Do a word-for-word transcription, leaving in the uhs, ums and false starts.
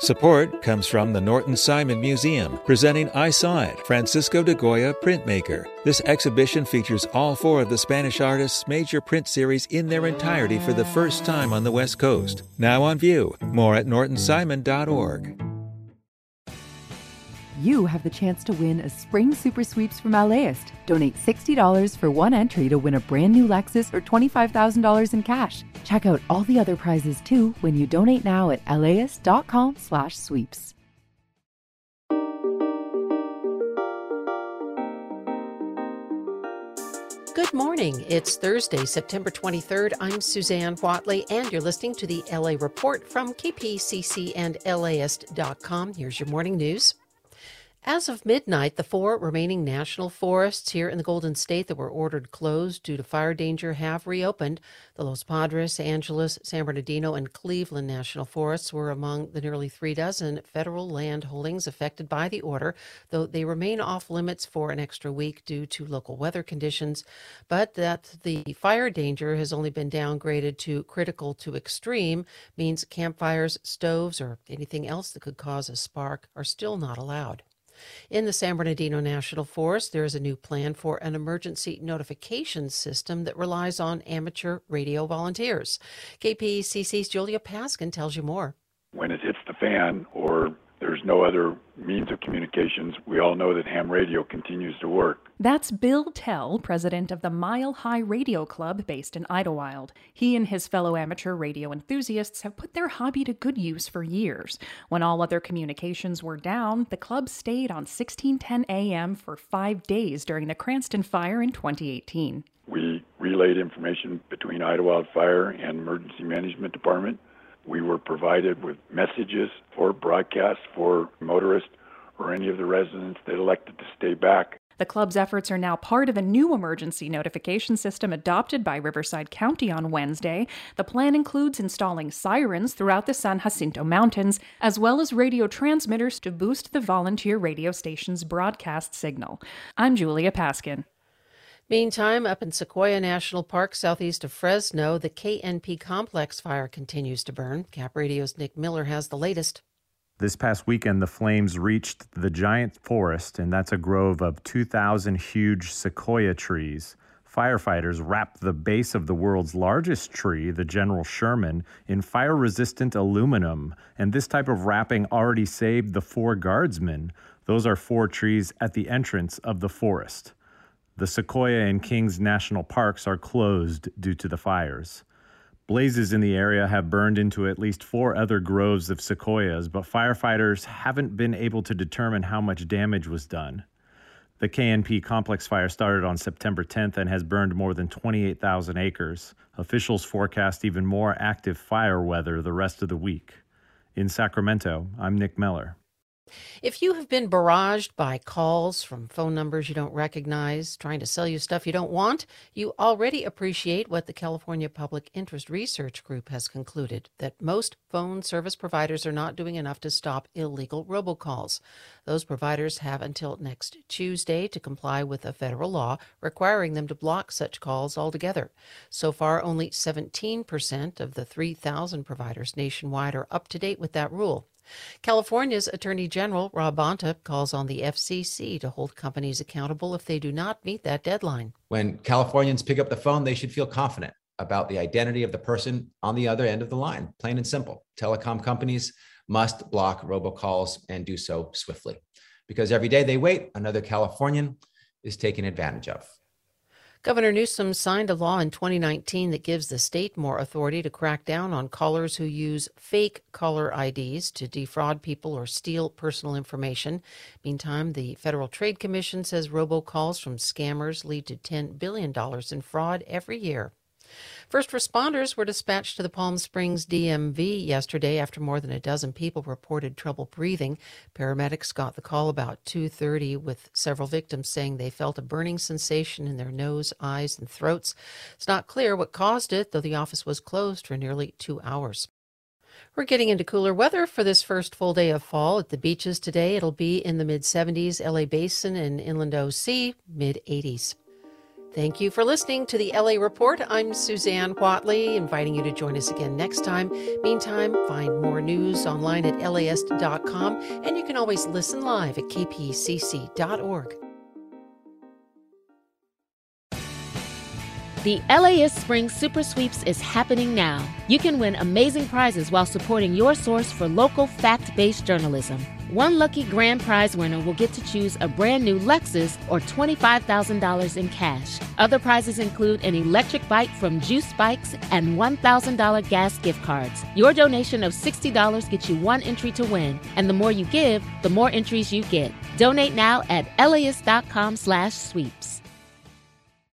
Support comes from the Norton Simon Museum, presenting I Saw It, Francisco de Goya Printmaker. This exhibition features all four of the Spanish artist's major print series in their entirety for the first time on the West Coast. Now on view. More at norton simon dot org. You have the chance to win a Spring Super Sweeps from LAist. Donate sixty dollars for one entry to win a brand new Lexus or twenty-five thousand dollars in cash. Check out all the other prizes too when you donate now at laist.com slash sweeps. Good morning. It's Thursday, September twenty-third. I'm Suzanne Whatley, and you're listening to the L A Report from K P C C and laist dot com. Here's your morning news. As of midnight, the four remaining national forests here in the Golden State that were ordered closed due to fire danger have reopened. The Los Padres, Angeles, San Bernardino, and Cleveland national forests were among the nearly three dozen federal land holdings affected by the order, though they remain off limits for an extra week due to local weather conditions. But that the fire danger has only been downgraded to critical to extreme means campfires, stoves, or anything else that could cause a spark are still not allowed. In the San Bernardino National Forest, there is a new plan for an emergency notification system that relies on amateur radio volunteers. K P C C's Julia Paskin tells you more. When it hits the fan or there's no other means of communications, we all know that ham radio continues to work. That's Bill Tell, president of the Mile High Radio Club based in Idlewild. He and his fellow amateur radio enthusiasts have put their hobby to good use for years. When all other communications were down, the club stayed on sixteen ten A M for five days during the Cranston fire in twenty eighteen. We relayed information between Idlewild Fire and Emergency Management Department. We were provided with messages for broadcasts for motorists or any of the residents that elected to stay back. The club's efforts are now part of a new emergency notification system adopted by Riverside County on Wednesday. The plan includes installing sirens throughout the San Jacinto Mountains, as well as radio transmitters to boost the volunteer radio station's broadcast signal. I'm Julia Paskin. Meantime, up in Sequoia National Park, southeast of Fresno, the K N P complex fire continues to burn. Cap Radio's Nick Miller has the latest. This past weekend, the flames reached the giant forest, and that's a grove of two thousand huge sequoia trees. Firefighters wrapped the base of the world's largest tree, the General Sherman, in fire-resistant aluminum, and this type of wrapping already saved the four guardsmen. Those are four trees at the entrance of the forest. The Sequoia and Kings National Parks are closed due to the fires. Blazes in the area have burned into at least four other groves of sequoias, but firefighters haven't been able to determine how much damage was done. The K N P complex fire started on September tenth and has burned more than twenty-eight thousand acres. Officials forecast even more active fire weather the rest of the week. In Sacramento, I'm Nick Miller. If you have been barraged by calls from phone numbers you don't recognize, trying to sell you stuff you don't want, you already appreciate what the California Public Interest Research Group has concluded, that most phone service providers are not doing enough to stop illegal robocalls. Those providers have until next Tuesday to comply with a federal law requiring them to block such calls altogether. So far, only seventeen percent of the three thousand providers nationwide are up to date with that rule. California's Attorney General Rob Bonta calls on the F C C to hold companies accountable if they do not meet that deadline. When Californians pick up the phone, they should feel confident about the identity of the person on the other end of the line. Plain and simple. Telecom companies must block robocalls and do so swiftly, because every day they wait, another Californian is taken advantage of. Governor Newsom signed a law in twenty nineteen that gives the state more authority to crack down on callers who use fake caller I Ds to defraud people or steal personal information. Meantime, the Federal Trade Commission says robocalls from scammers lead to ten billion dollars in fraud every year. First responders were dispatched to the Palm Springs D M V yesterday after more than a dozen people reported trouble breathing. Paramedics got the call about two thirty, with several victims saying they felt a burning sensation in their nose, eyes, and throats. It's not clear what caused it, though the office was closed for nearly two hours. We're getting into cooler weather for this first full day of fall. At the beaches today, it'll be in the mid seventies, L A Basin and Inland O C, mid eighties. Thank you for listening to the L A Report. I'm Suzanne Whatley, inviting you to join us again next time. Meantime, find more news online at L A ist dot com, and you can always listen live at K P C C dot org. The L A ist Spring Super Sweeps is happening now. You can win amazing prizes while supporting your source for local fact-based journalism. One lucky grand prize winner will get to choose a brand new Lexus or twenty-five thousand dollars in cash. Other prizes include an electric bike from Juice Bikes and one thousand dollars gas gift cards. Your donation of sixty dollars gets you one entry to win, and the more you give, the more entries you get. Donate now at L A ist dot com slash sweeps.